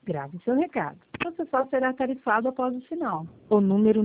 Grave seu recado. Você só será tarifado após o sinal. O número